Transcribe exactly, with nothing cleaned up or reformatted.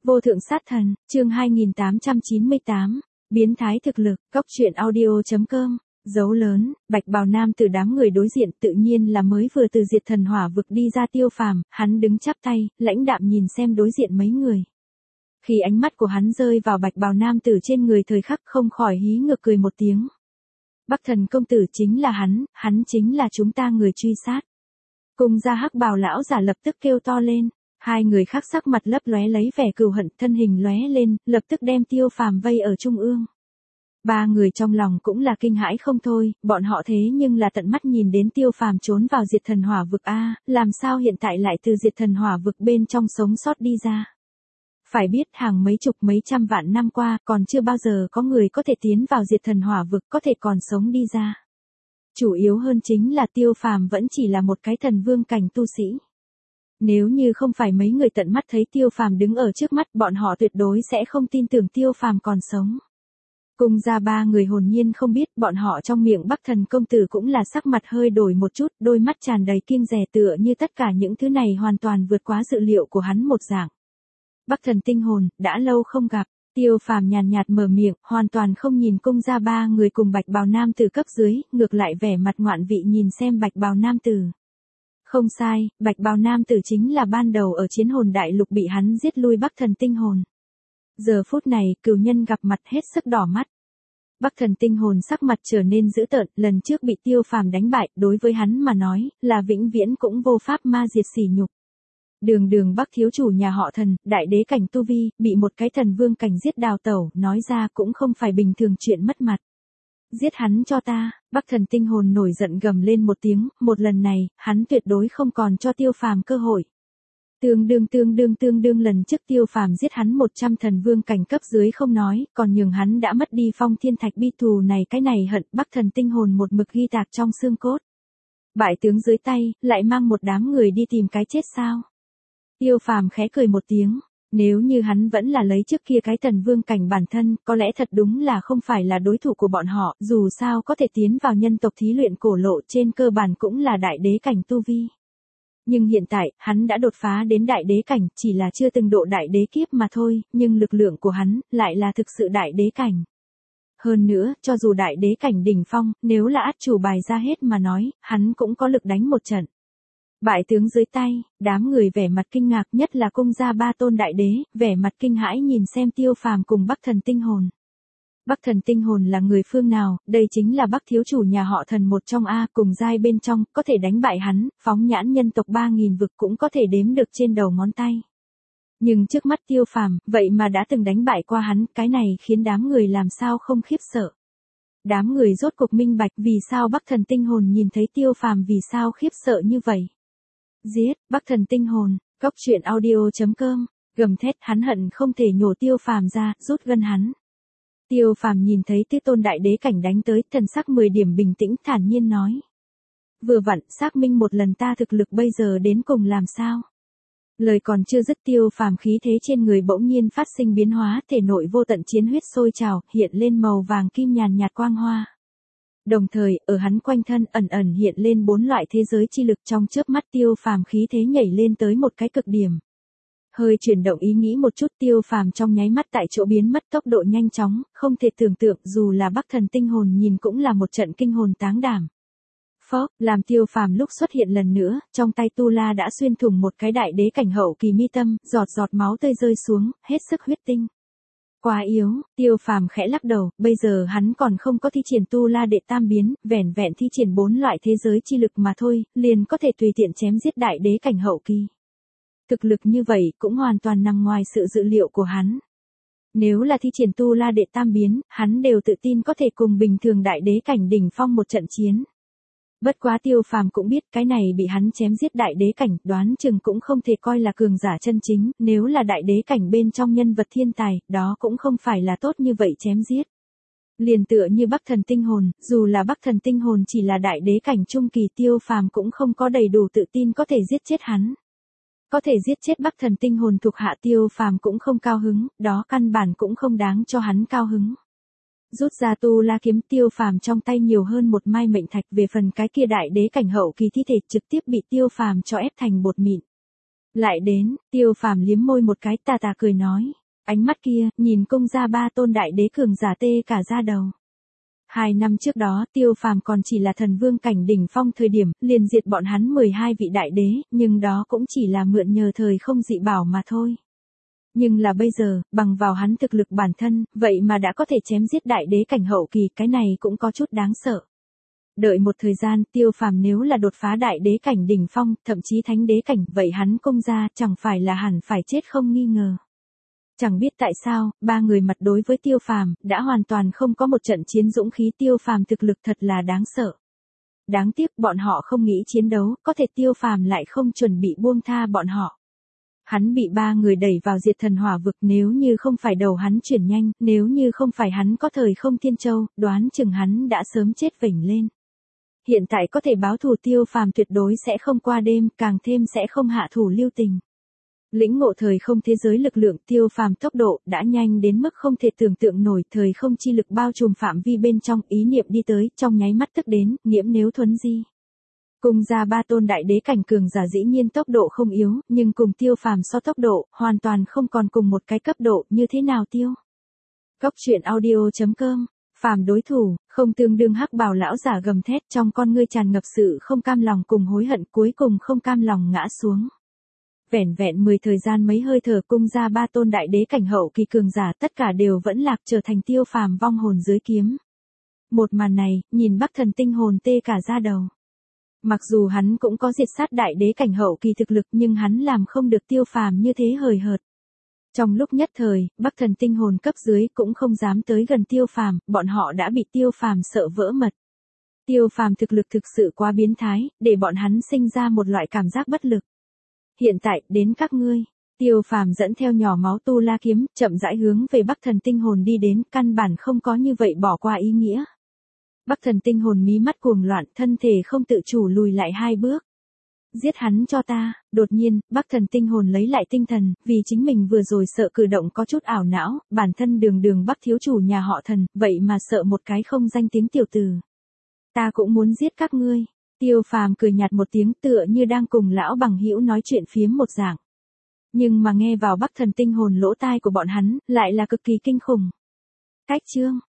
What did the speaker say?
Vô thượng sát thần, chương hai nghìn tám trăm chín mươi tám, biến thái thực lực, góc truyện audio.com, dấu lớn, bạch bào nam từ đám người đối diện tự nhiên là mới vừa từ diệt thần hỏa vực đi ra Tiêu Phàm, hắn đứng chắp tay, lãnh đạm nhìn xem đối diện mấy người. Khi ánh mắt của hắn rơi vào bạch bào nam tử trên người thời khắc không khỏi hí ngược cười một tiếng. Bắc thần công tử chính là hắn, hắn chính là chúng ta người truy sát. Cùng ra hắc bào lão giả lập tức kêu to lên. Hai người khác sắc mặt lấp lóe lấy vẻ cừu hận, thân hình lóe lên, lập tức đem Tiêu Phàm vây ở trung ương. Ba người trong lòng cũng là kinh hãi không thôi, bọn họ thế nhưng là tận mắt nhìn đến Tiêu Phàm trốn vào diệt thần hỏa vực a, làm sao hiện tại lại từ diệt thần hỏa vực bên trong sống sót đi ra. Phải biết hàng mấy chục mấy trăm vạn năm qua, còn chưa bao giờ có người có thể tiến vào diệt thần hỏa vực có thể còn sống đi ra. Chủ yếu hơn chính là Tiêu Phàm vẫn chỉ là một cái thần vương cảnh tu sĩ. Nếu như không phải mấy người tận mắt thấy Tiêu Phàm đứng ở trước mắt, bọn họ tuyệt đối sẽ không tin tưởng Tiêu Phàm còn sống. Cùng ra ba người hồn nhiên không biết, bọn họ trong miệng Bắc thần công tử cũng là sắc mặt hơi đổi một chút, đôi mắt tràn đầy kiêng dè tựa như tất cả những thứ này hoàn toàn vượt quá dự liệu của hắn một dạng. Bắc thần tinh hồn, đã lâu không gặp. Tiêu Phàm nhàn nhạt mở miệng, hoàn toàn không nhìn cung ra ba người cùng bạch bào nam tử cấp dưới, ngược lại vẻ mặt ngoạn vị nhìn xem bạch bào nam tử. Không sai, bạch bào nam tử chính là ban đầu ở chiến hồn đại lục bị hắn giết lui Bắc thần tinh hồn. Giờ phút này, cừu nhân gặp mặt hết sức đỏ mắt. Bắc thần tinh hồn sắc mặt trở nên dữ tợn, lần trước bị Tiêu Phàm đánh bại, đối với hắn mà nói, là vĩnh viễn cũng vô pháp ma diệt sỉ nhục. Đường đường Bắc thiếu chủ nhà họ Thần, đại đế cảnh tu vi, bị một cái thần vương cảnh giết đào tẩu, nói ra cũng không phải bình thường chuyện mất mặt. Giết hắn cho ta, Bắc thần tinh hồn nổi giận gầm lên một tiếng, một lần này, hắn tuyệt đối không còn cho Tiêu Phàm cơ hội. Tương đương tương đương tương đương lần trước Tiêu Phàm giết hắn một trăm thần vương cảnh cấp dưới không nói, còn nhường hắn đã mất đi phong thiên thạch bi thù này cái này hận, Bắc thần tinh hồn một mực ghi tạc trong xương cốt. Bại tướng dưới tay, lại mang một đám người đi tìm cái chết sao? Tiêu Phàm khẽ cười một tiếng, nếu như hắn vẫn là lấy trước kia cái thần vương cảnh bản thân, có lẽ thật đúng là không phải là đối thủ của bọn họ, dù sao có thể tiến vào nhân tộc thí luyện cổ lộ trên cơ bản cũng là đại đế cảnh tu vi. Nhưng hiện tại, hắn đã đột phá đến đại đế cảnh, chỉ là chưa từng độ đại đế kiếp mà thôi, nhưng lực lượng của hắn, lại là thực sự đại đế cảnh. Hơn nữa, cho dù đại đế cảnh đỉnh phong, nếu là át chủ bài ra hết mà nói, hắn cũng có lực đánh một trận. Bại tướng dưới tay, đám người vẻ mặt kinh ngạc, nhất là cung gia ba tôn đại đế, vẻ mặt kinh hãi nhìn xem Tiêu Phàm cùng Bắc thần tinh hồn. Bắc thần tinh hồn là người phương nào, đây chính là Bắc thiếu chủ nhà họ Thần một trong A, cùng giai bên trong, có thể đánh bại hắn, phóng nhãn nhân tộc ba nghìn vực cũng có thể đếm được trên đầu ngón tay. Nhưng trước mắt Tiêu Phàm, vậy mà đã từng đánh bại qua hắn, cái này khiến đám người làm sao không khiếp sợ. Đám người rốt cuộc minh bạch vì sao Bắc thần tinh hồn nhìn thấy Tiêu Phàm vì sao khiếp sợ như vậy. Giết, Bắc thần tinh hồn, góc truyện audio.com, gầm thét hắn hận không thể nhổ Tiêu Phàm ra, rút gân hắn. Tiêu Phàm nhìn thấy Tứ tôn đại đế cảnh đánh tới, thần sắc mười điểm bình tĩnh thản nhiên nói. Vừa vặn, xác minh một lần ta thực lực bây giờ đến cùng làm sao. Lời còn chưa dứt Tiêu Phàm khí thế trên người bỗng nhiên phát sinh biến hóa, thể nội vô tận chiến huyết sôi trào, hiện lên màu vàng kim nhàn nhạt quang hoa. Đồng thời, ở hắn quanh thân ẩn ẩn hiện lên bốn loại thế giới chi lực, trong chớp mắt Tiêu Phàm khí thế nhảy lên tới một cái cực điểm. Hơi chuyển động ý nghĩ một chút, Tiêu Phàm trong nháy mắt tại chỗ biến mất tốc độ nhanh chóng, không thể tưởng tượng, dù là Bắc thần tinh hồn nhìn cũng là một trận kinh hồn táng đảm. Phó, làm Tiêu Phàm lúc xuất hiện lần nữa, trong tay Tu La đã xuyên thủng một cái đại đế cảnh hậu kỳ mi tâm, giọt giọt máu tươi rơi xuống, hết sức huyết tinh. Quá yếu, Tiêu Phàm khẽ lắc đầu, bây giờ hắn còn không có thi triển Tu La đệ tam biến, vẻn vẹn thi triển bốn loại thế giới chi lực mà thôi, liền có thể tùy tiện chém giết đại đế cảnh hậu kỳ. Thực lực như vậy cũng hoàn toàn nằm ngoài sự dự liệu của hắn. Nếu là thi triển Tu La đệ tam biến, hắn đều tự tin có thể cùng bình thường đại đế cảnh đỉnh phong một trận chiến. Bất quá Tiêu Phàm cũng biết cái này bị hắn chém giết đại đế cảnh, đoán chừng cũng không thể coi là cường giả chân chính, nếu là đại đế cảnh bên trong nhân vật thiên tài, đó cũng không phải là tốt như vậy chém giết. Liền tựa như Bắc thần tinh hồn, dù là Bắc thần tinh hồn chỉ là đại đế cảnh trung kỳ, Tiêu Phàm cũng không có đầy đủ tự tin có thể giết chết hắn. Có thể giết chết Bắc thần tinh hồn thuộc hạ Tiêu Phàm cũng không cao hứng, đó căn bản cũng không đáng cho hắn cao hứng. Rút ra Tu La kiếm, Tiêu Phàm trong tay nhiều hơn một mai mệnh thạch, về phần cái kia đại đế cảnh hậu kỳ thi thể trực tiếp bị Tiêu Phàm cho ép thành bột mịn. Lại đến, Tiêu Phàm liếm môi một cái tà tà cười nói. Ánh mắt kia, nhìn cung gia ba tôn đại đế cường giả tê cả da đầu. Hai năm trước đó, Tiêu Phàm còn chỉ là thần vương cảnh đỉnh phong thời điểm, liền diệt bọn hắn mười hai vị đại đế, nhưng đó cũng chỉ là mượn nhờ thời không dị bảo mà thôi. Nhưng là bây giờ, bằng vào hắn thực lực bản thân, vậy mà đã có thể chém giết đại đế cảnh hậu kỳ, cái này cũng có chút đáng sợ. Đợi một thời gian, Tiêu Phàm nếu là đột phá đại đế cảnh đỉnh phong, thậm chí thánh đế cảnh, vậy hắn cung gia chẳng phải là hẳn phải chết không nghi ngờ. Chẳng biết tại sao, ba người mặt đối với Tiêu Phàm, đã hoàn toàn không có một trận chiến dũng khí. Tiêu Phàm thực lực thật là đáng sợ. Đáng tiếc bọn họ không nghĩ chiến đấu, có thể Tiêu Phàm lại không chuẩn bị buông tha bọn họ. Hắn bị ba người đẩy vào diệt thần hỏa vực, nếu như không phải đầu hắn chuyển nhanh, nếu như không phải hắn có thời không thiên châu, đoán chừng hắn đã sớm chết vểnh lên. Hiện tại có thể báo thù, Tiêu Phàm tuyệt đối sẽ không qua đêm, càng thêm sẽ không hạ thủ lưu tình. Lĩnh ngộ thời không thế giới lực lượng, Tiêu Phàm tốc độ đã nhanh đến mức không thể tưởng tượng nổi, thời không chi lực bao trùm phạm vi bên trong, ý niệm đi tới, trong nháy mắt tức đến, nghiễm nếu thuấn di. Cùng ra ba tôn đại đế cảnh cường giả dĩ nhiên tốc độ không yếu, nhưng cùng Tiêu Phàm so tốc độ, hoàn toàn không còn cùng một cái cấp độ, như thế nào Tiêu? Cốc truyện audio chấm com. Phàm đối thủ, không tương đương hắc bào lão giả gầm thét, trong con ngươi tràn ngập sự không cam lòng cùng hối hận, cuối cùng không cam lòng ngã xuống. Vẻn vẹn mười thời gian mấy hơi thở, cung ra ba tôn đại đế cảnh hậu kỳ cường giả tất cả đều vẫn lạc, trở thành Tiêu Phàm vong hồn dưới kiếm. Một màn này, nhìn Bắc Thần tinh hồn tê cả da đầu. Mặc dù hắn cũng có diệt sát đại đế cảnh hậu kỳ thực lực, nhưng hắn làm không được Tiêu Phàm như thế hời hợt. Trong lúc nhất thời, Bắc Thần tinh hồn cấp dưới cũng không dám tới gần Tiêu Phàm, bọn họ đã bị Tiêu Phàm sợ vỡ mật. Tiêu Phàm thực lực thực sự quá biến thái, để bọn hắn sinh ra một loại cảm giác bất lực. Hiện tại, đến các ngươi. Tiêu Phàm dẫn theo nhỏ máu tu la kiếm, chậm rãi hướng về Bắc Thần tinh hồn đi đến, căn bản không có như vậy bỏ qua ý nghĩa. Bắc Thần tinh hồn mí mắt cuồng loạn, thân thể không tự chủ lùi lại hai bước. Giết hắn cho ta. Đột nhiên, Bắc Thần tinh hồn lấy lại tinh thần, vì chính mình vừa rồi sợ cử động có chút ảo não, bản thân đường đường Bắc thiếu chủ nhà họ Thần, vậy mà sợ một cái không danh tiếng tiểu tử. Ta cũng muốn giết các ngươi. Tiêu Phàm cười nhạt một tiếng, tựa như đang cùng lão bằng hữu nói chuyện phiếm một dạng. Nhưng mà nghe vào Bắc Thần tinh hồn lỗ tai của bọn hắn, lại là cực kỳ kinh khủng. Cách chương.